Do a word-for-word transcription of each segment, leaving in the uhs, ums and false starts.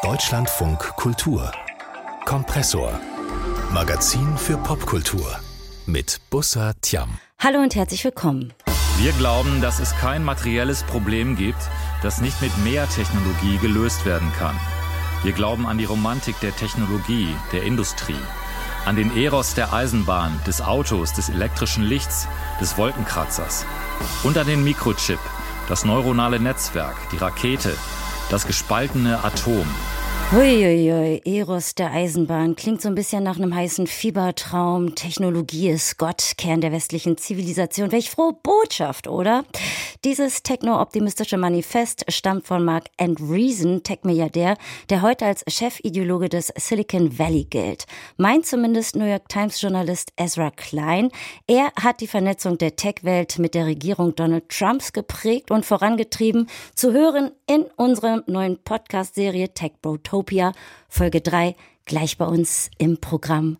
Deutschlandfunk Kultur. Kompressor. Magazin für Popkultur. Mit Bussa Tiam. Hallo und herzlich willkommen. Wir glauben, dass es kein materielles Problem gibt, das nicht mit mehr Technologie gelöst werden kann. Wir glauben an die Romantik der Technologie, der Industrie, an den Eros der Eisenbahn, des Autos, des elektrischen Lichts, des Wolkenkratzers und an den Mikrochip, das neuronale Netzwerk, die Rakete, das gespaltene Atom. Huiuiui, Eros der Eisenbahn klingt so ein bisschen nach einem heißen Fiebertraum. Technologie ist Gott, Kern der westlichen Zivilisation. Welch frohe Botschaft, oder? Dieses techno-optimistische Manifest stammt von Marc Andreessen, Tech-Milliardär, der heute als Chefideologe des Silicon Valley gilt. Meint zumindest New York Times-Journalist Ezra Klein. Er hat die Vernetzung der Tech-Welt mit der Regierung Donald Trumps geprägt und vorangetrieben. Zu hören in unserer neuen Podcast-Serie Tech Brotopia, Folge drei, gleich bei uns im Programm.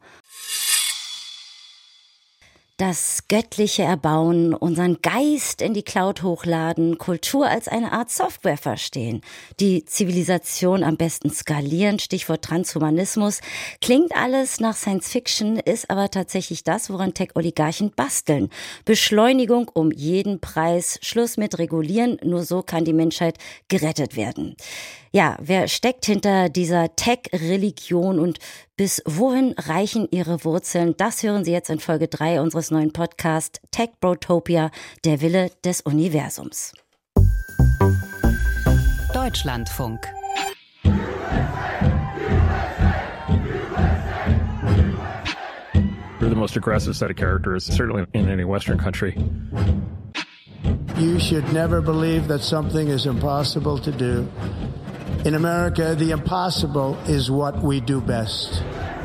Das göttliche Erbauen, unseren Geist in die Cloud hochladen, Kultur als eine Art Software verstehen, die Zivilisation am besten skalieren, Stichwort Transhumanismus, klingt alles nach Science Fiction, ist aber tatsächlich das, woran Tech-Oligarchen basteln. Beschleunigung um jeden Preis, Schluss mit Regulieren, nur so kann die Menschheit gerettet werden. Ja, wer steckt hinter dieser Tech-Religion und bis wohin reichen ihre Wurzeln? Das hören Sie jetzt in Folge drei unseres neuen Podcasts Tech Brotopia, der Wille des Universums. Deutschlandfunk. We're the most aggressive set of characters, certainly in any Western country. You should never believe that something is impossible to do. In America, the impossible is what we do best.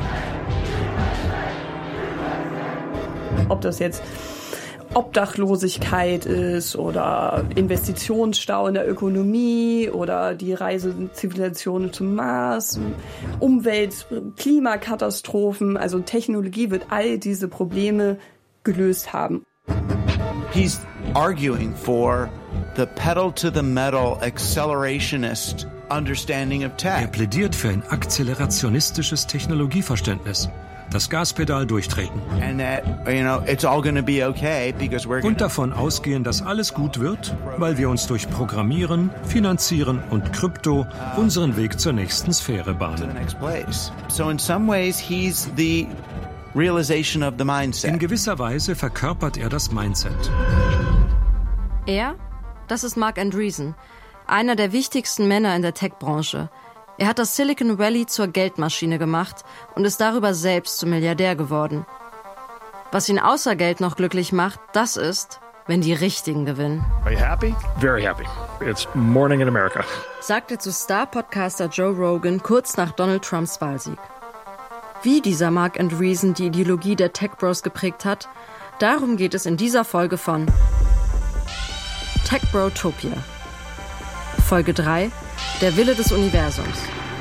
Ob das jetzt Obdachlosigkeit ist oder Investitionsstau in der Ökonomie oder die Reise Zivilisation zum Mars, Umwelt, Klimakatastrophen, also Technologie wird all diese Probleme gelöst haben. He's arguing for the pedal-to-the-metal accelerationist understanding of tech. Er plädiert für ein akzelerationistisches Technologieverständnis. Das Gaspedal durchtreten. And that, you know, it's all going to be okay because we're Und davon ausgehen, dass alles gut wird, weil wir uns durch Programmieren, Finanzieren und Krypto unseren Weg zur nächsten Sphäre bahnen. So in some ways he's the realization of the mindset. In gewisser Weise verkörpert er das Mindset. Er? Das ist Marc Andreessen, einer der wichtigsten Männer in der Tech-Branche. Er hat das Silicon Valley zur Geldmaschine gemacht und ist darüber selbst zum Milliardär geworden. Was ihn außer Geld noch glücklich macht, das ist, wenn die Richtigen gewinnen. Are you happy? Very happy. It's morning in America. Sagte zu Star-Podcaster Joe Rogan kurz nach Donald Trumps Wahlsieg. Wie dieser Marc Andreessen die Ideologie der Tech-Bros geprägt hat, darum geht es in dieser Folge von Tech Brotopia. Folge drei, der Wille des Universums.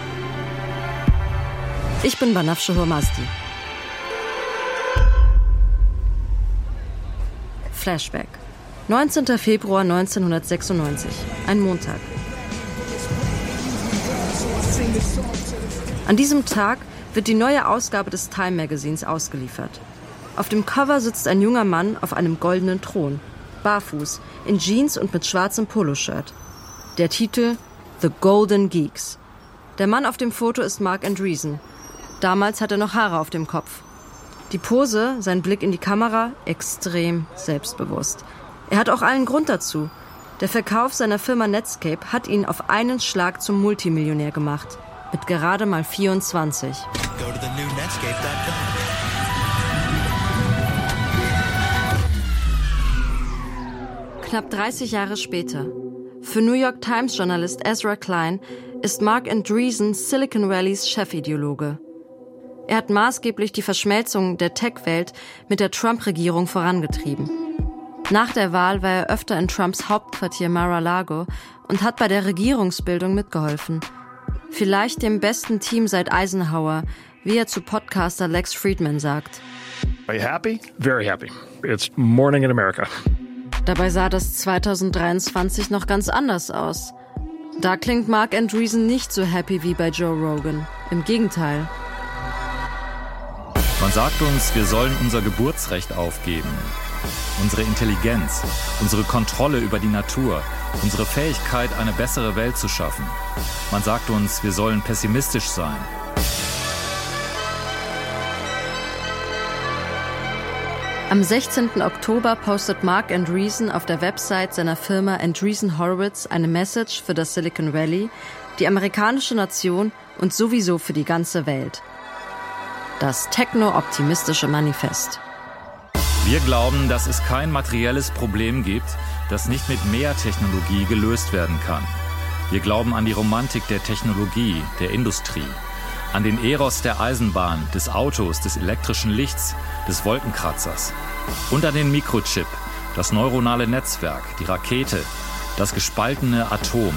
Ich bin Banafsheh Hormazdi. Flashback. neunzehnter Februar neunzehnhundertsechsundneunzig. Ein Montag. An diesem Tag wird die neue Ausgabe des Time Magazins ausgeliefert. Auf dem Cover sitzt ein junger Mann auf einem goldenen Thron, barfuß, in Jeans und mit schwarzem Poloshirt. Der Titel The Golden Geeks. Der Mann auf dem Foto ist Marc Andreessen. Damals hat er noch Haare auf dem Kopf. Die Pose, sein Blick in die Kamera, extrem selbstbewusst. Er hat auch allen Grund dazu. Der Verkauf seiner Firma Netscape hat ihn auf einen Schlag zum Multimillionär gemacht. Mit gerade mal vierundzwanzig. Go to the new netscape dot com. Knapp dreißig Jahre später. Für New York Times Journalist Ezra Klein ist Marc Andreessen Silicon Valleys Chefideologe. Er hat maßgeblich die Verschmelzung der Tech-Welt mit der Trump-Regierung vorangetrieben. Nach der Wahl war er öfter in Trumps Hauptquartier Mar-a-Lago und hat bei der Regierungsbildung mitgeholfen. Vielleicht dem besten Team seit Eisenhower, wie er zu Podcaster Lex Fridman sagt. Are you happy? Very happy. It's morning in America. Dabei sah das zweitausenddreiundzwanzig noch ganz anders aus. Da klingt Marc Andreessen nicht so happy wie bei Joe Rogan. Im Gegenteil. Man sagt uns, wir sollen unser Geburtsrecht aufgeben. Unsere Intelligenz, unsere Kontrolle über die Natur, unsere Fähigkeit, eine bessere Welt zu schaffen. Man sagt uns, wir sollen pessimistisch sein. Am sechzehnten Oktober postet Marc Andreessen auf der Website seiner Firma Andreessen Horowitz eine Message für das Silicon Valley, die amerikanische Nation und sowieso für die ganze Welt. Das Techno-optimistische Manifest. Wir glauben, dass es kein materielles Problem gibt, das nicht mit mehr Technologie gelöst werden kann. Wir glauben an die Romantik der Technologie, der Industrie, an den Eros der Eisenbahn, des Autos, des elektrischen Lichts, des Wolkenkratzers und an den Mikrochip, das neuronale Netzwerk, die Rakete, das gespaltene Atom.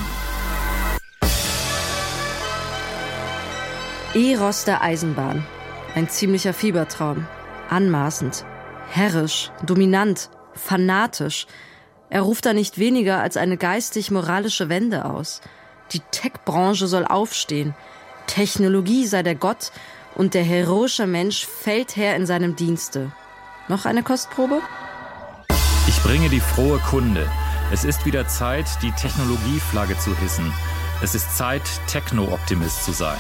Eros der Eisenbahn. Ein ziemlicher Fiebertraum. Anmaßend, herrisch, dominant, fanatisch. Er ruft da nicht weniger als eine geistig-moralische Wende aus. Die Tech-Branche soll aufstehen. Technologie sei der Gott und der heroische Mensch Feldherr in seinem Dienste. Noch eine Kostprobe? Ich bringe die frohe Kunde. Es ist wieder Zeit, die Technologieflagge zu hissen. Es ist Zeit, Techno-Optimist zu sein.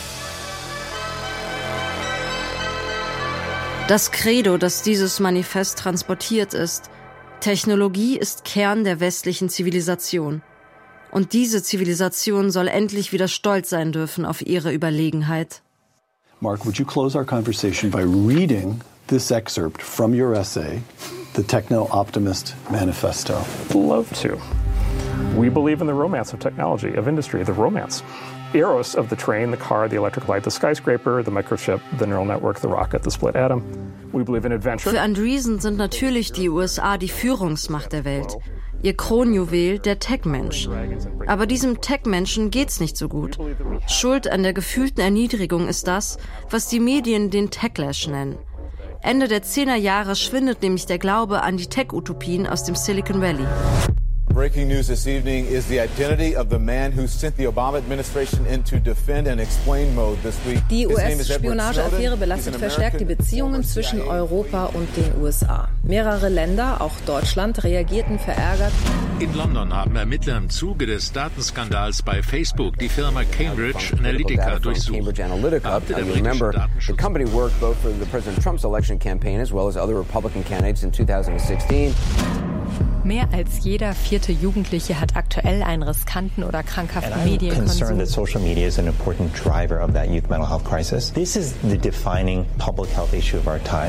Das Credo, das dieses Manifest transportiert, ist: Technologie ist Kern der westlichen Zivilisation. Und diese Zivilisation soll endlich wieder stolz sein dürfen auf ihre Überlegenheit. Mark, would you close our conversation by reading this excerpt from your essay, The Techno-Optimist Manifesto? Love to. We believe in the romance of technology, of industry, the romance. Eros of the train, the car, the electric light, the skyscraper, the microchip, the neural network, the rocket, the split atom. We believe in adventure. Für Andreessen sind natürlich die U S A die Führungsmacht der Welt. Ihr Kronjuwel, der Tech-Mensch. Aber diesem Tech-Menschen geht's nicht so gut. Schuld an der gefühlten Erniedrigung ist das, was die Medien den Techlash nennen. Ende der zehner Jahre schwindet nämlich der Glaube an die Tech-Utopien aus dem Silicon Valley. Breaking news this evening is the identity of the man who sent the Obama administration into defend and explain mode this week. Die U S-Spionageaffäre belastet verstärkt die Beziehungen zwischen Europa und den U S A. Mehrere Länder, auch Deutschland, reagierten verärgert. In London haben Ermittler im Zuge des Datenskandals bei Facebook die Firma Cambridge Analytica durchsucht. Beamte der britischen Datenschutz. The company worked both for the President Trump's election campaign as well as other Republican candidates in twenty sixteen. Mehr als jeder vierte Jugendliche hat aktuell einen riskanten oder krankhaften Medienkonsum. Concerned that social media is an important driver of that youth mental health crisis. This is the defining public health issue of our time.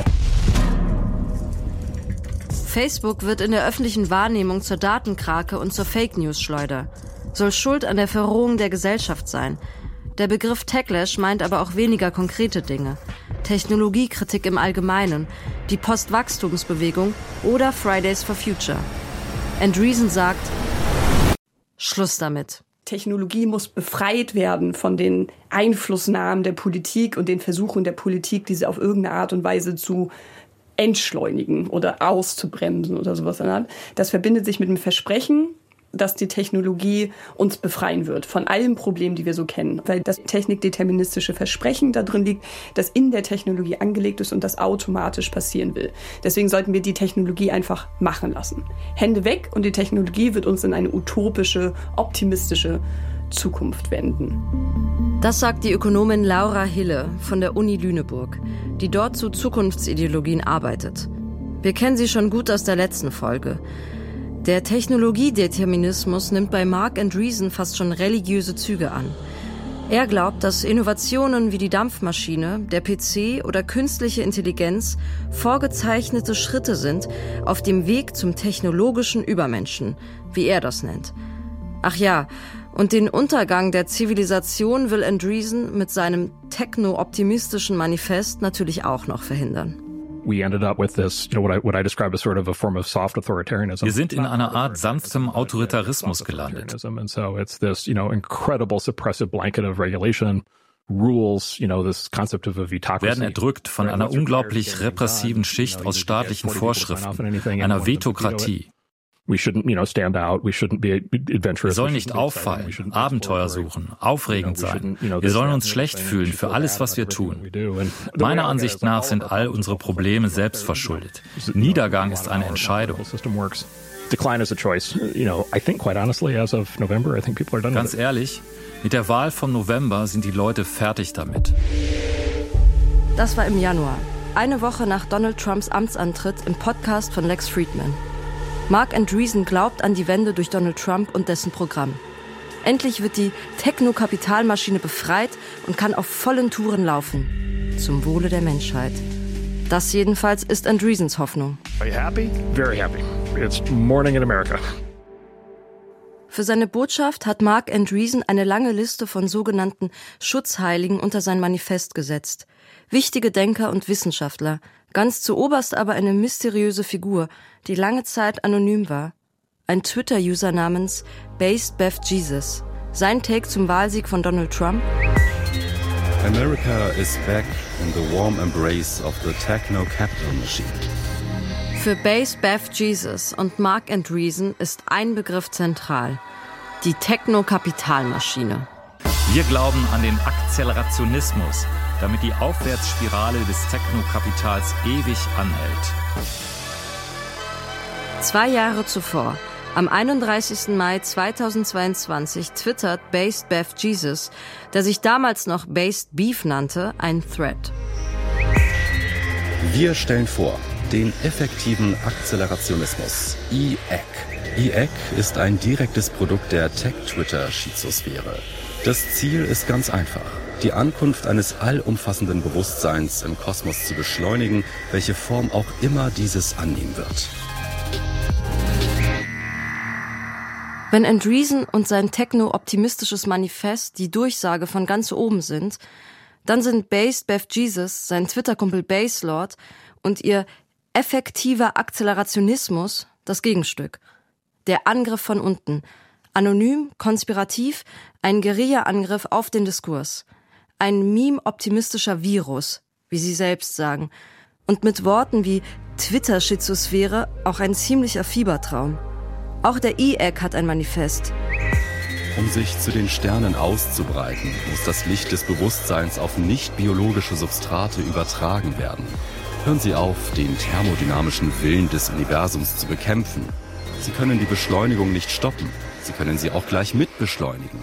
Facebook wird in der öffentlichen Wahrnehmung zur Datenkrake und zur Fake-News-Schleuder. Soll schuld an der Verrohung der Gesellschaft sein. Der Begriff Techlash meint aber auch weniger konkrete Dinge. Technologiekritik im Allgemeinen, die Postwachstumsbewegung oder Fridays for Future. Andreessen sagt: Schluss damit. Technologie muss befreit werden von den Einflussnahmen der Politik und den Versuchen der Politik, diese auf irgendeine Art und Weise zu entschleunigen oder auszubremsen oder sowas. Das verbindet sich mit dem Versprechen, dass die Technologie uns befreien wird von allen Problemen, die wir so kennen. Weil das technikdeterministische Versprechen da drin liegt, das in der Technologie angelegt ist und das automatisch passieren will. Deswegen sollten wir die Technologie einfach machen lassen. Hände weg und die Technologie wird uns in eine utopische, optimistische Zukunft wenden. Das sagt die Ökonomin Laura Hille von der Uni Lüneburg, die dort zu Zukunftsideologien arbeitet. Wir kennen sie schon gut aus der letzten Folge. Der Technologiedeterminismus nimmt bei Marc Andreessen fast schon religiöse Züge an. Er glaubt, dass Innovationen wie die Dampfmaschine, der P C oder künstliche Intelligenz vorgezeichnete Schritte sind auf dem Weg zum technologischen Übermenschen, wie er das nennt. Ach ja, und den Untergang der Zivilisation will Andreessen mit seinem techno-optimistischen Manifest natürlich auch noch verhindern. Wir sind in einer Art sanftem Autoritarismus gelandet. Werden erdrückt von einer unglaublich repressiven Schicht aus staatlichen Vorschriften, einer Vetokratie. We shouldn't, you know, stand out. We shouldn't be adventurous. Wir sollen nicht auffallen, Abenteuer suchen, aufregend sein. Wir sollen uns schlecht fühlen für alles, was wir tun. Meiner Ansicht nach sind all unsere Probleme selbst verschuldet. Niedergang ist eine Entscheidung. Decline is a choice. You know, I think quite honestly, as of November, I think people are done with it. Ganz ehrlich, mit der Wahl vom November sind die Leute fertig damit. Das war im Januar, eine Woche nach Donald Trumps Amtsantritt im Podcast von Lex Fridman. Marc Andreessen glaubt an die Wende durch Donald Trump und dessen Programm. Endlich wird die Techno-Kapitalmaschine befreit und kann auf vollen Touren laufen. Zum Wohle der Menschheit. Das jedenfalls ist Andreessens Hoffnung. Are you happy? Very happy. It's morning in America. Für seine Botschaft hat Marc Andreessen eine lange Liste von sogenannten Schutzheiligen unter sein Manifest gesetzt. Wichtige Denker und Wissenschaftler, ganz zuoberst aber eine mysteriöse Figur, die lange Zeit anonym war. Ein Twitter-User namens Based Bev Jesus. Sein Take zum Wahlsieg von Donald Trump: America is back in the warm embrace of the techno-capital machine. Für Based Bev Jesus und Marc Andreessen ist ein Begriff zentral: die Techno-Kapitalmaschine. Wir glauben an den Akzelerationismus, damit die Aufwärtsspirale des Technokapitals ewig anhält. Zwei Jahre zuvor, am einunddreißigsten Mai zweitausendzweiundzwanzig, twittert Based Bev Jesus, der sich damals noch Based Beef nannte, ein Thread. Wir stellen vor den effektiven Akzelerationismus, E A C. E A C ist ein direktes Produkt der Tech-Twitter-Schizosphäre. Das Ziel ist ganz einfach: die Ankunft eines allumfassenden Bewusstseins im Kosmos zu beschleunigen, welche Form auch immer dieses annehmen wird. Wenn Andreessen und sein techno-optimistisches Manifest die Durchsage von ganz oben sind, dann sind Based Bev Jesus, sein Twitter-Kumpel Baselord und ihr effektiver Akzelerationismus das Gegenstück. Der Angriff von unten. Anonym, konspirativ, ein Guerilla-Angriff auf den Diskurs. Ein meme-optimistischer Virus, wie sie selbst sagen. Und mit Worten wie Twitter-Schizosphäre auch ein ziemlicher Fiebertraum. Auch der E A C hat ein Manifest. Um sich zu den Sternen auszubreiten, muss das Licht des Bewusstseins auf nicht-biologische Substrate übertragen werden. Hören Sie auf, den thermodynamischen Willen des Universums zu bekämpfen. Sie können die Beschleunigung nicht stoppen. Sie können sie auch gleich mitbeschleunigen.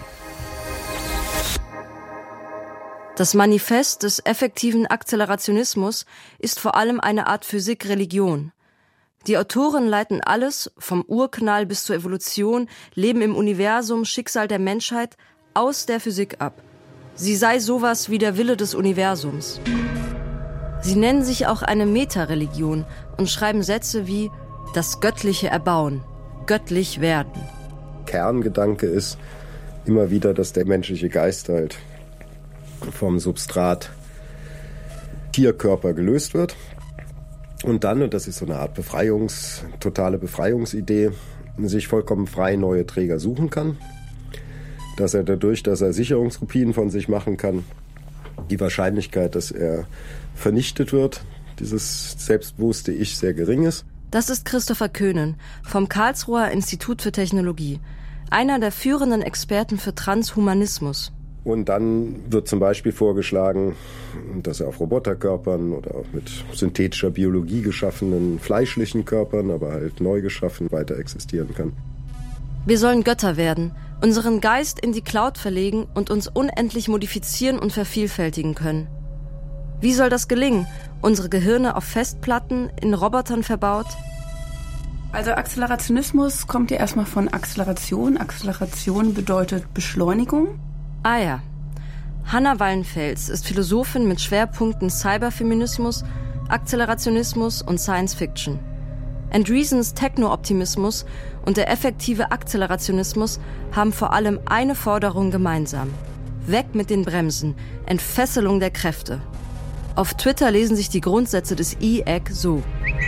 Das Manifest des effektiven Akzelerationismus ist vor allem eine Art Physik-Religion. Die Autoren leiten alles, vom Urknall bis zur Evolution, Leben im Universum, Schicksal der Menschheit, aus der Physik ab. Sie sei sowas wie der Wille des Universums. Sie nennen sich auch eine Meta-Religion und schreiben Sätze wie das göttliche Erbauen, göttlich werden. Kerngedanke ist immer wieder, dass der menschliche Geist halt vom Substrat Tierkörper gelöst wird. Und dann, und das ist so eine Art Befreiungs, totale Befreiungsidee, sich vollkommen frei neue Träger suchen kann. Dass er dadurch, dass er Sicherungskopien von sich machen kann, die Wahrscheinlichkeit, dass er vernichtet wird, dieses selbstbewusste Ich, sehr gering ist. Das ist Christopher Köhnen vom Karlsruher Institut für Technologie, einer der führenden Experten für Transhumanismus. Und dann wird zum Beispiel vorgeschlagen, dass er auf Roboterkörpern oder auch mit synthetischer Biologie geschaffenen fleischlichen Körpern, aber halt neu geschaffen, weiter existieren kann. Wir sollen Götter werden, unseren Geist in die Cloud verlegen und uns unendlich modifizieren und vervielfältigen können. Wie soll das gelingen? Unsere Gehirne auf Festplatten, in Robotern verbaut? Also Akzelerationismus kommt ja erstmal von Akzeleration. Akzeleration bedeutet Beschleunigung. Ah ja. Hanna Wallenfels ist Philosophin mit Schwerpunkten Cyberfeminismus, Akzelerationismus und Science Fiction. Andreessens Techno-Optimismus und der effektive Akzelerationismus haben vor allem eine Forderung gemeinsam: Weg mit den Bremsen, Entfesselung der Kräfte. Auf Twitter lesen sich die Grundsätze des E A C so: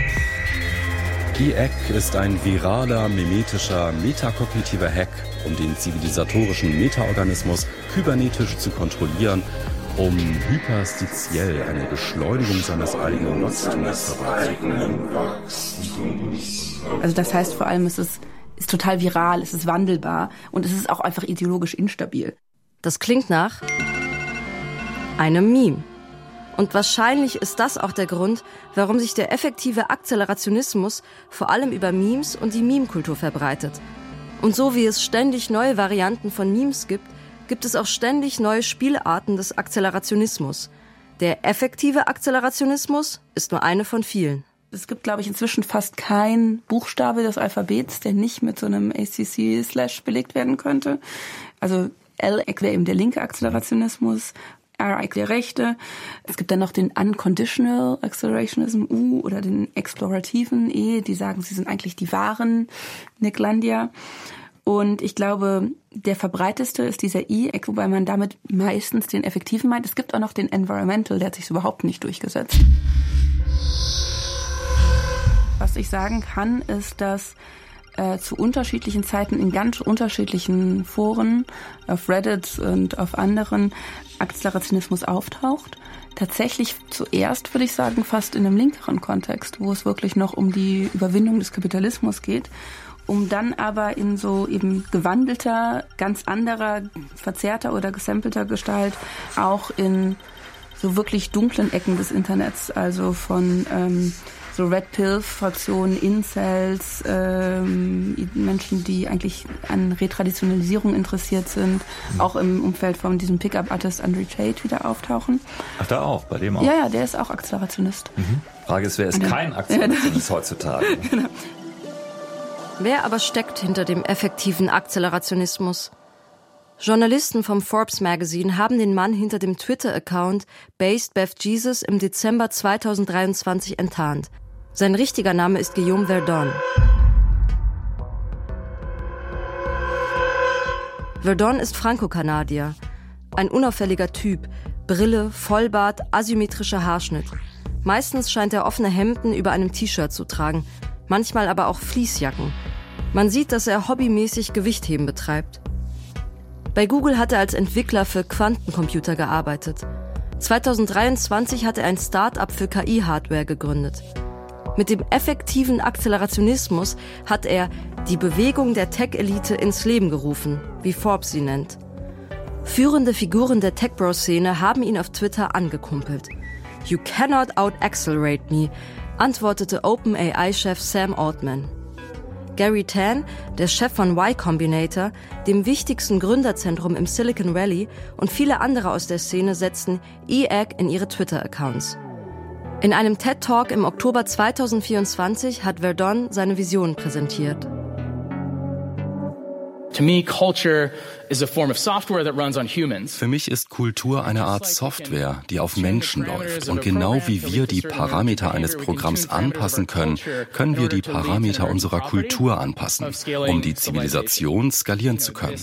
E A C ist ein viraler, mimetischer, metakognitiver Hack, um den zivilisatorischen Metaorganismus kybernetisch zu kontrollieren um hyperstiziell eine Beschleunigung seines eigenen Wachstums herbeizuführen. Also das heißt vor allem, es ist, ist total viral, es ist wandelbar und es ist auch einfach ideologisch instabil. Das klingt nach einem Meme. Und wahrscheinlich ist das auch der Grund, warum sich der effektive Akzelerationismus vor allem über Memes und die Meme-Kultur verbreitet. Und so wie es ständig neue Varianten von Memes gibt, gibt es auch ständig neue Spielarten des Akzelerationismus. Der effektive Akzelerationismus ist nur eine von vielen. Es gibt, glaube ich, inzwischen fast kein Buchstabe des Alphabets, der nicht mit so einem A C C-Slash belegt werden könnte. Also L wäre eben der linke Akzelerationismus, R der rechte. Es gibt dann noch den Unconditional Accelerationism, U, oder den explorativen E, die sagen, sie sind eigentlich die wahren Nicklandier. Und ich glaube, der verbreiteste ist dieser I, wobei man damit meistens den effektiven meint. Es gibt auch noch den Environmental, der hat sich überhaupt nicht durchgesetzt. Was ich sagen kann, ist, dass äh, zu unterschiedlichen Zeiten in ganz unterschiedlichen Foren, auf Reddit und auf anderen, Akzelerationismus auftaucht. Tatsächlich zuerst, würde ich sagen, fast in einem linkeren Kontext, wo es wirklich noch um die Überwindung des Kapitalismus geht, um dann aber in so eben gewandelter, ganz anderer, verzerrter oder gesampelter Gestalt auch in so wirklich dunklen Ecken des Internets, also von ähm, so Red Pill-Fraktionen, Incels, ähm, Menschen, die eigentlich an Retraditionalisierung interessiert sind, mhm. auch im Umfeld von diesem Pickup-Artist Andre Tate wieder auftauchen. Ach, da auch, bei dem auch? Ja, ja, der ist auch Akzelerationist. Mhm. Frage ist, wer ist kein Akzelerationist heutzutage? Genau. Wer aber steckt hinter dem effektiven Akzelerationismus? Journalisten vom Forbes Magazine haben den Mann hinter dem Twitter-Account Based Beth Jesus im Dezember zweitausenddreiundzwanzig enttarnt. Sein richtiger Name ist Guillaume Verdon. Verdon ist Franco-Kanadier. Ein unauffälliger Typ. Brille, Vollbart, asymmetrischer Haarschnitt. Meistens scheint er offene Hemden über einem T-Shirt zu tragen. Manchmal aber auch Fleecejacken. Man sieht, dass er hobbymäßig Gewichtheben betreibt. Bei Google hat er als Entwickler für Quantencomputer gearbeitet. zweitausenddreiundzwanzig hat er ein Start-up für K I-Hardware gegründet. Mit dem effektiven Akzelerationismus hat er die Bewegung der Tech-Elite ins Leben gerufen, wie Forbes sie nennt. Führende Figuren der Tech-Bro-Szene haben ihn auf Twitter angekumpelt. "You cannot out-accelerate me", antwortete OpenAI-Chef Sam Altman. Gary Tan, der Chef von Y Combinator, dem wichtigsten Gründerzentrum im Silicon Valley, und viele andere aus der Szene setzten E A C in ihre Twitter-Accounts. In einem TED-Talk im Oktober zweitausendvierundzwanzig hat Verdon seine Vision präsentiert. To me, culture is a form of software that runs on humans. Für mich ist Kultur eine Art Software, die auf Menschen läuft. Und genau wie wir die Parameter eines Programms anpassen können, können wir die Parameter unserer Kultur anpassen, um die Zivilisation skalieren zu können.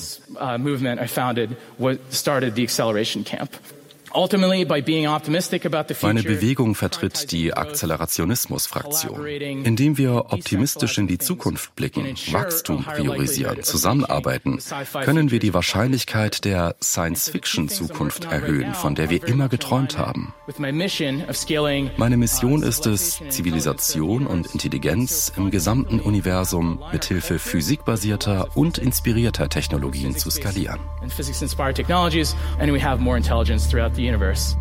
Meine Bewegung vertritt die Akzelerationismus-Fraktion. Indem wir optimistisch in die Zukunft blicken, Wachstum priorisieren, zusammenarbeiten, können wir die Wahrscheinlichkeit der Science-Fiction-Zukunft erhöhen, von der wir immer geträumt haben. Meine Mission ist es, Zivilisation und Intelligenz im gesamten Universum mithilfe physikbasierter und inspirierter Technologien zu skalieren. Universe.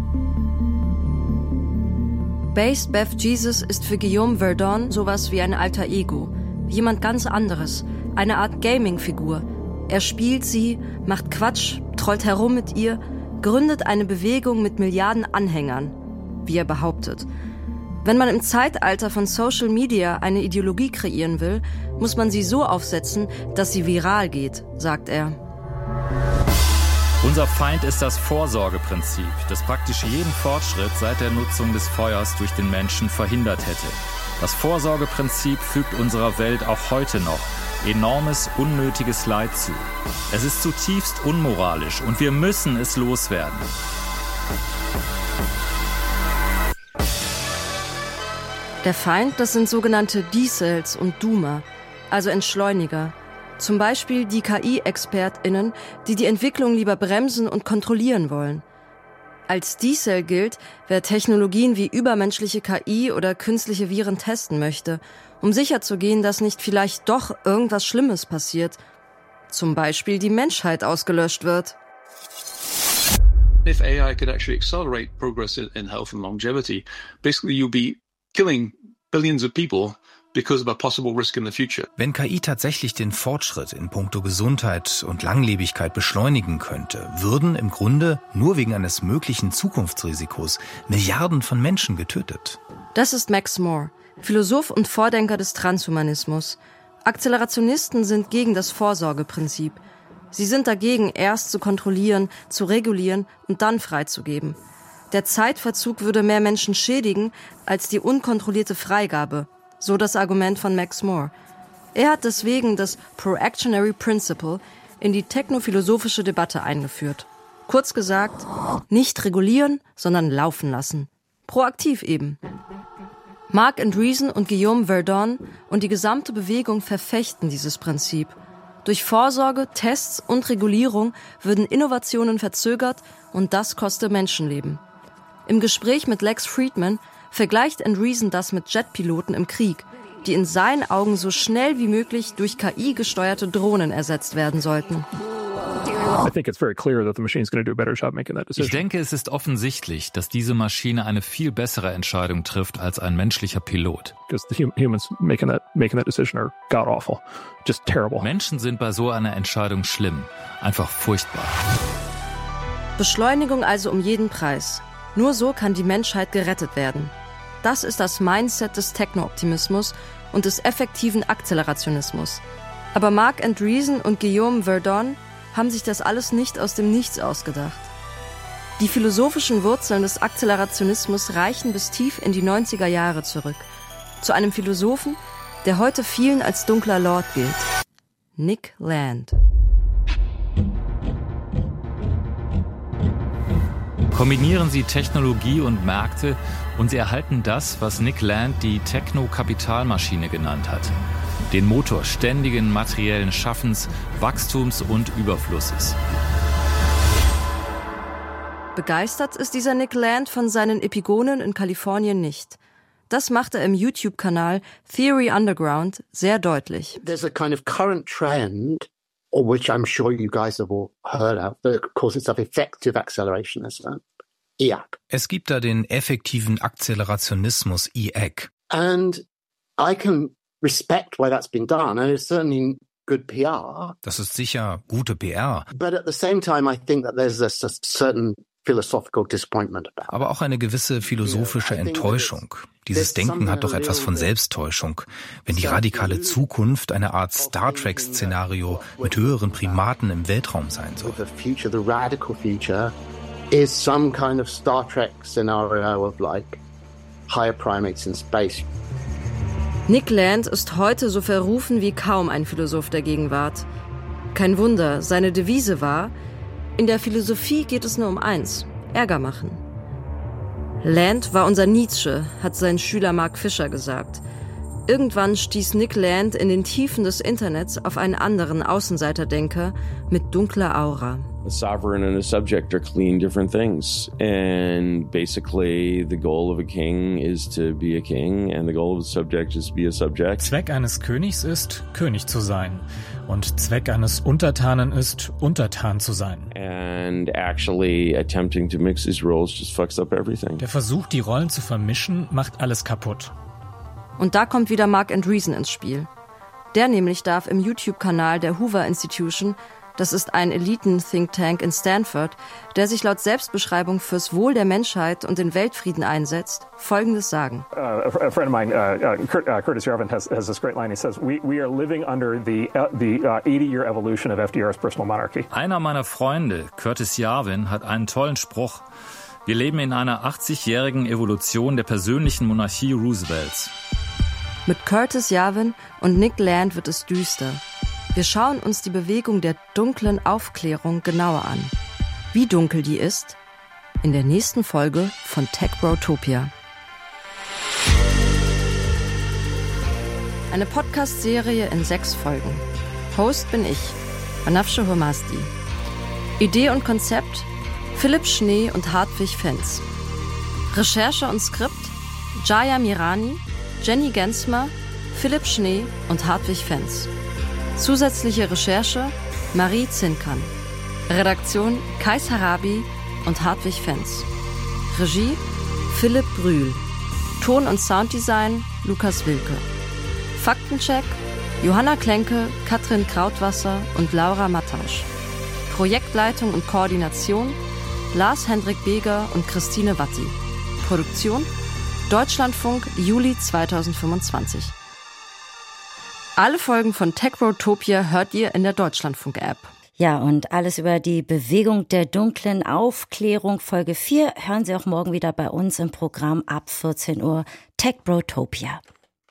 Based Beth Jesus ist für Guillaume Verdon sowas wie ein alter Ego. Jemand ganz anderes. Eine Art Gaming-Figur. Er spielt sie, macht Quatsch, trollt herum mit ihr, gründet eine Bewegung mit Milliarden Anhängern, wie er behauptet. Wenn man im Zeitalter von Social Media eine Ideologie kreieren will, muss man sie so aufsetzen, dass sie viral geht, sagt er. Unser Feind ist das Vorsorgeprinzip, das praktisch jeden Fortschritt seit der Nutzung des Feuers durch den Menschen verhindert hätte. Das Vorsorgeprinzip fügt unserer Welt auch heute noch enormes, unnötiges Leid zu. Es ist zutiefst unmoralisch und wir müssen es loswerden. Der Feind, das sind sogenannte Decels und Doomer, also Entschleuniger. Zum Beispiel die K I-ExpertInnen, die die Entwicklung lieber bremsen und kontrollieren wollen. Als D-Cell gilt, wer Technologien wie übermenschliche K I oder künstliche Viren testen möchte, um sicherzugehen, dass nicht vielleicht doch irgendwas Schlimmes passiert. Zum Beispiel die Menschheit ausgelöscht wird. If A I could actually accelerate progress in health and longevity, basically you'll be killing billions of people because of a possible risk in the future. Wenn K I tatsächlich den Fortschritt in puncto Gesundheit und Langlebigkeit beschleunigen könnte, würden im Grunde nur wegen eines möglichen Zukunftsrisikos Milliarden von Menschen getötet. Das ist Max More, Philosoph und Vordenker des Transhumanismus. Akzelerationisten sind gegen das Vorsorgeprinzip. Sie sind dagegen, erst zu kontrollieren, zu regulieren und dann freizugeben. Der Zeitverzug würde mehr Menschen schädigen als die unkontrollierte Freigabe, so das Argument von Max More. Er hat deswegen das Proactionary Principle in die technophilosophische Debatte eingeführt. Kurz gesagt, nicht regulieren, sondern laufen lassen. Proaktiv eben. Marc Andreessen und Guillaume Verdon und die gesamte Bewegung verfechten dieses Prinzip. Durch Vorsorge, Tests und Regulierung würden Innovationen verzögert und das koste Menschenleben. Im Gespräch mit Lex Friedman vergleicht Andreessen das mit Jetpiloten im Krieg, die in seinen Augen so schnell wie möglich durch K I gesteuerte Drohnen ersetzt werden sollten. Ich denke, es ist offensichtlich, dass diese Maschine eine viel bessere Entscheidung trifft als ein menschlicher Pilot. Menschen sind bei so einer Entscheidung schlimm, einfach furchtbar. Beschleunigung also um jeden Preis. Nur so kann die Menschheit gerettet werden. Das ist das Mindset des Techno-Optimismus und des effektiven Akzelerationismus. Aber Marc Andreessen und Guillaume Verdon haben sich das alles nicht aus dem Nichts ausgedacht. Die philosophischen Wurzeln des Akzelerationismus reichen bis tief in die neunziger Jahre zurück. Zu einem Philosophen, der heute vielen als dunkler Lord gilt. Nick Land. Kombinieren Sie Technologie und Märkte und Sie erhalten das, was Nick Land die Techno-Kapitalmaschine genannt hat. Den Motor ständigen materiellen Schaffens, Wachstums und Überflusses. Begeistert ist dieser Nick Land von seinen Epigonen in Kalifornien nicht. Das macht er im YouTube-Kanal Theory Underground sehr deutlich. There's a kind of current trend, which I'm sure you guys have all heard of, the causes of effective accelerationism, E A C. Es gibt da den effektiven Akzelerationismus, E A C. And I can respect why that's been done, and it's certainly good P R. Das ist sicher gute P R. But at the same time, I think that there's a, a certain philosophical disappointment about it. Aber auch eine gewisse philosophische Enttäuschung. Dieses Denken hat doch etwas von Selbsttäuschung. Wenn die radikale Zukunft eine Art Star Trek-Szenario mit höheren Primaten im Weltraum sein soll. The future, the radical future, is some kind of Star Trek scenario of like higher primates in space. Nick Land ist heute so verrufen wie kaum ein Philosoph der Gegenwart. Kein Wunder, seine Devise war: In der Philosophie geht es nur um eins: Ärger machen. Land war unser Nietzsche, hat sein Schüler Mark Fisher gesagt. Irgendwann stieß Nick Land in den Tiefen des Internets auf einen anderen Außenseiterdenker mit dunkler Aura. A sovereign and a subject are clean different things. And basically the goal of a king is to be a king and the goal of a subject is to be a subject. Zweck eines Königs ist, König zu sein. Und Zweck eines Untertanen ist, Untertan zu sein. And actually attempting to mix these roles just fucks up everything. Der Versuch, die Rollen zu vermischen, macht alles kaputt. Und da kommt wieder Marc Andreessen ins Spiel. Der nämlich darf im YouTube-Kanal der Hoover Institution, das ist ein Eliten-Think-Tank in Stanford, der sich laut Selbstbeschreibung fürs Wohl der Menschheit und den Weltfrieden einsetzt, Folgendes sagen. Uh, a friend of mine, uh, Kurt, uh, Curtis Yarvin, has, has this great line. He says, we, we are living under the, uh, the uh, eighty-year evolution of F D R's personal monarchy. Einer meiner Freunde, Curtis Yarvin, hat einen tollen Spruch. Wir leben in einer achtzigjährigen Evolution der persönlichen Monarchie Roosevelts. Mit Curtis Yarvin und Nick Land wird es düster. Wir schauen uns die Bewegung der dunklen Aufklärung genauer an. Wie dunkel die ist? In der nächsten Folge von Techbrotopia. Eine Podcast-Serie in sechs Folgen. Host bin ich, Banafsheh Hormazdi. Idee und Konzept Philipp Schnee und Hartwig Fenz. Recherche und Skript Jaya Mirani, Jenny Gensmer, Philipp Schnee und Hartwig Fenz. Zusätzliche Recherche Marie Zinkern. Redaktion Kais Harabi und Hartwig Fenz. Regie Philipp Brühl. Ton- und Sounddesign Lukas Wilke. Faktencheck Johanna Klenke, Katrin Krautwasser und Laura Mattasch. Projektleitung und Koordination Lars Hendrik Beger und Christine Watti. Produktion Deutschlandfunk Juli zweitausendfünfundzwanzig. Alle Folgen von Techrotopia hört ihr in der Deutschlandfunk-App. Ja, und alles über die Bewegung der dunklen Aufklärung Folge vier hören Sie auch morgen wieder bei uns im Programm ab vierzehn Uhr Techrotopia.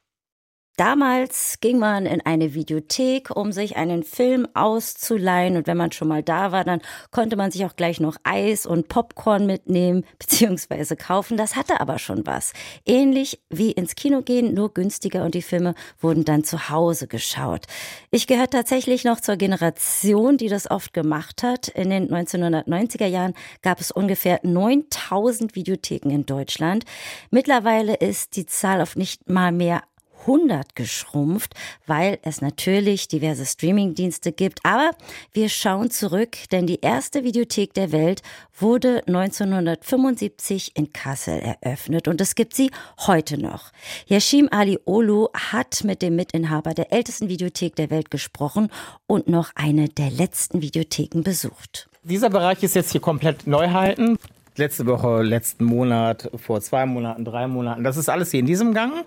Damals ging man in eine Videothek, um sich einen Film auszuleihen. Und wenn man schon mal da war, dann konnte man sich auch gleich noch Eis und Popcorn mitnehmen bzw. kaufen. Das hatte aber schon was. Ähnlich wie ins Kino gehen, nur günstiger, und die Filme wurden dann zu Hause geschaut. Ich gehöre tatsächlich noch zur Generation, die das oft gemacht hat. In den neunzehnhundertneunziger Jahren gab es ungefähr neuntausend Videotheken in Deutschland. Mittlerweile ist die Zahl auf nicht mal mehr hundert geschrumpft, weil es natürlich diverse Streamingdienste gibt. Aber wir schauen zurück, denn die erste Videothek der Welt wurde neunzehnhundertfünfundsiebzig in Kassel eröffnet und es gibt sie heute noch. Yashim Aliolu hat mit dem Mitinhaber der ältesten Videothek der Welt gesprochen und noch eine der letzten Videotheken besucht. Dieser Bereich ist jetzt hier komplett Neuheiten. Letzte Woche, letzten Monat, vor zwei Monaten, drei Monaten. Das ist alles hier in diesem Gang.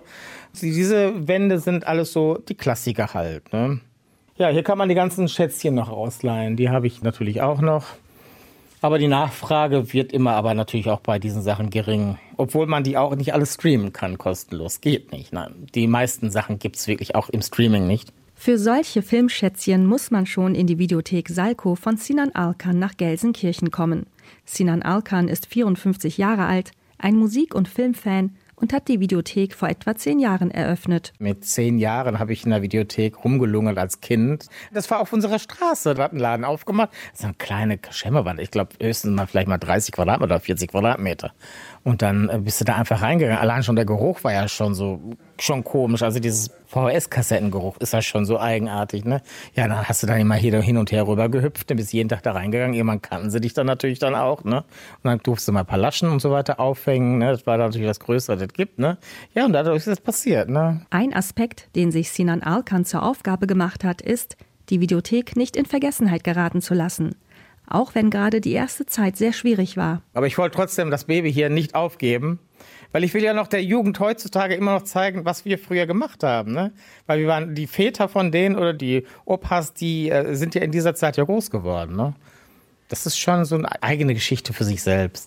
Diese Wände sind alles so die Klassiker halt. Ne? Ja, hier kann man die ganzen Schätzchen noch ausleihen. Die habe ich natürlich auch noch. Aber die Nachfrage wird immer aber natürlich auch bei diesen Sachen gering. Obwohl man die auch nicht alle streamen kann, kostenlos. Geht nicht. Nein, die meisten Sachen gibt es wirklich auch im Streaming nicht. Für solche Filmschätzchen muss man schon in die Videothek Salko von Sinan Alkan nach Gelsenkirchen kommen. Sinan Alkan ist vierundfünfzig Jahre alt, ein Musik- und Filmfan und hat die Videothek vor etwa zehn Jahren eröffnet. Mit zehn Jahren habe ich in der Videothek rumgelungert als Kind. Das war auf unserer Straße, da hat ein Laden aufgemacht. Das ist eine kleine Schemmerwand, ich glaube höchstens mal vielleicht mal dreißig Quadratmeter oder vierzig Quadratmeter. Und dann bist du da einfach reingegangen. Allein schon der Geruch war ja schon so schon komisch. Also dieses V H S-Kassettengeruch ist ja schon so eigenartig, ne? Ja, dann hast du dann immer hier hin und her rüber gehüpft, dann bist jeden Tag da reingegangen. Irgendwann kannten sie dich dann natürlich dann auch, ne? Und dann durfst du mal ein paar Laschen und so weiter aufhängen, ne? Das war natürlich das Größte, was es gibt, ne? Ja, und dadurch ist das passiert, ne? Ein Aspekt, den sich Sinan Alkan zur Aufgabe gemacht hat, ist, die Videothek nicht in Vergessenheit geraten zu lassen. Auch wenn gerade die erste Zeit sehr schwierig war. Aber ich wollte trotzdem das Baby hier nicht aufgeben, weil ich will ja noch der Jugend heutzutage immer noch zeigen, was wir früher gemacht haben. Ne? Weil wir waren die Väter von denen oder die Opas, die äh, sind ja in dieser Zeit ja groß geworden. Ne? Das ist schon so eine eigene Geschichte für sich selbst.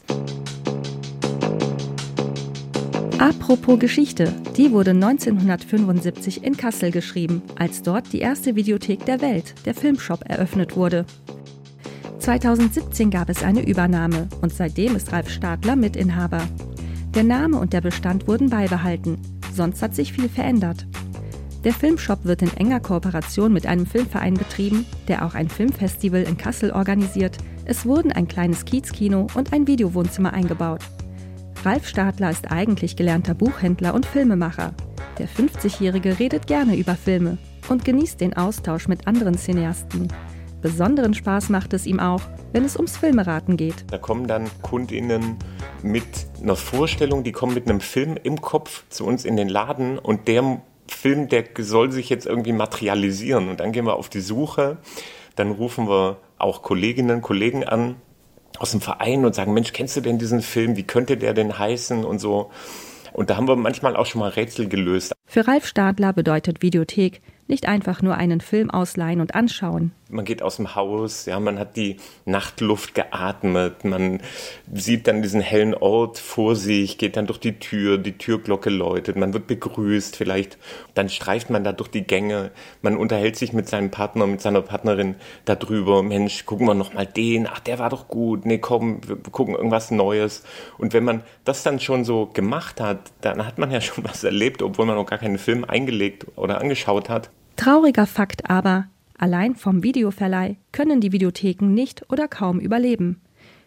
Apropos Geschichte, die wurde neunzehnhundertfünfundsiebzig in Kassel geschrieben, als dort die erste Videothek der Welt, der Filmshop, eröffnet wurde. zweitausendsiebzehn gab es eine Übernahme und seitdem ist Ralf Stadler Mitinhaber. Der Name und der Bestand wurden beibehalten, sonst hat sich viel verändert. Der Filmshop wird in enger Kooperation mit einem Filmverein betrieben, der auch ein Filmfestival in Kassel organisiert. Es wurden ein kleines Kiezkino und ein Videowohnzimmer eingebaut. Ralf Stadler ist eigentlich gelernter Buchhändler und Filmemacher. Der fünfzigjährige redet gerne über Filme und genießt den Austausch mit anderen Cineasten. Besonderen Spaß macht es ihm auch, wenn es ums Filmeraten geht. Da kommen dann KundInnen mit einer Vorstellung, die kommen mit einem Film im Kopf zu uns in den Laden und der Film, der soll sich jetzt irgendwie materialisieren. Und dann gehen wir auf die Suche, dann rufen wir auch Kolleginnen und Kollegen an aus dem Verein und sagen, Mensch, kennst du denn diesen Film, wie könnte der denn heißen und so. Und da haben wir manchmal auch schon mal Rätsel gelöst. Für Ralf Stadler bedeutet Videothek nicht einfach nur einen Film ausleihen und anschauen. Man geht aus dem Haus, ja, man hat die Nachtluft geatmet, man sieht dann diesen hellen Ort vor sich, geht dann durch die Tür, die Türglocke läutet, man wird begrüßt vielleicht, dann streift man da durch die Gänge, man unterhält sich mit seinem Partner, mit seiner Partnerin darüber, Mensch, gucken wir noch mal den, ach, der war doch gut, nee, komm, wir gucken irgendwas Neues. Und wenn man das dann schon so gemacht hat, dann hat man ja schon was erlebt, obwohl man noch gar keinen Film eingelegt oder angeschaut hat. Trauriger Fakt aber, allein vom Videoverleih können die Videotheken nicht oder kaum überleben.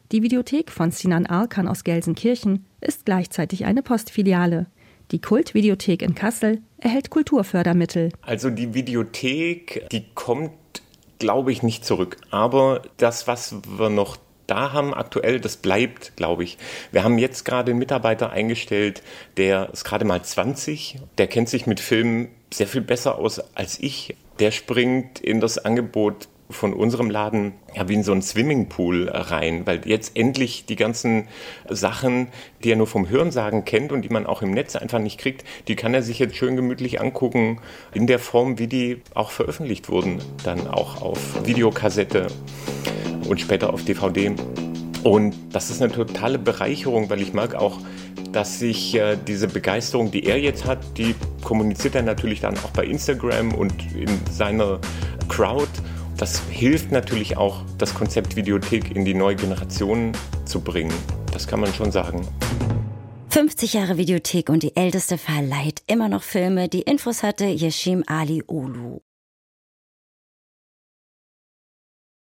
Die Videothek von Sinan Arkan aus Gelsenkirchen ist gleichzeitig eine Postfiliale. Die Kultvideothek in Kassel erhält Kulturfördermittel. Also die Videothek, die kommt, glaube ich, nicht zurück. Aber das, was wir noch da haben aktuell, das bleibt, glaube ich. Wir haben jetzt gerade einen Mitarbeiter eingestellt, der ist gerade mal zwanzig. Der kennt sich mit Filmen sehr viel besser aus als ich. Der springt in das Angebot von unserem Laden ja wie in so einen Swimmingpool rein, weil jetzt endlich die ganzen Sachen, die er nur vom Hörensagen kennt und die man auch im Netz einfach nicht kriegt, die kann er sich jetzt schön gemütlich angucken, in der Form, wie die auch veröffentlicht wurden, dann auch auf Videokassette und später auf D V D. Und das ist eine totale Bereicherung, weil ich merke auch, dass sich äh, diese Begeisterung, die er jetzt hat, die kommuniziert er natürlich dann auch bei Instagram und in seiner Crowd. Das hilft natürlich auch, das Konzept Videothek in die neue Generation zu bringen. Das kann man schon sagen. fünfzig Jahre Videothek und die älteste verleiht immer noch Filme. Die Infos hatte Yeşim Ali Olu.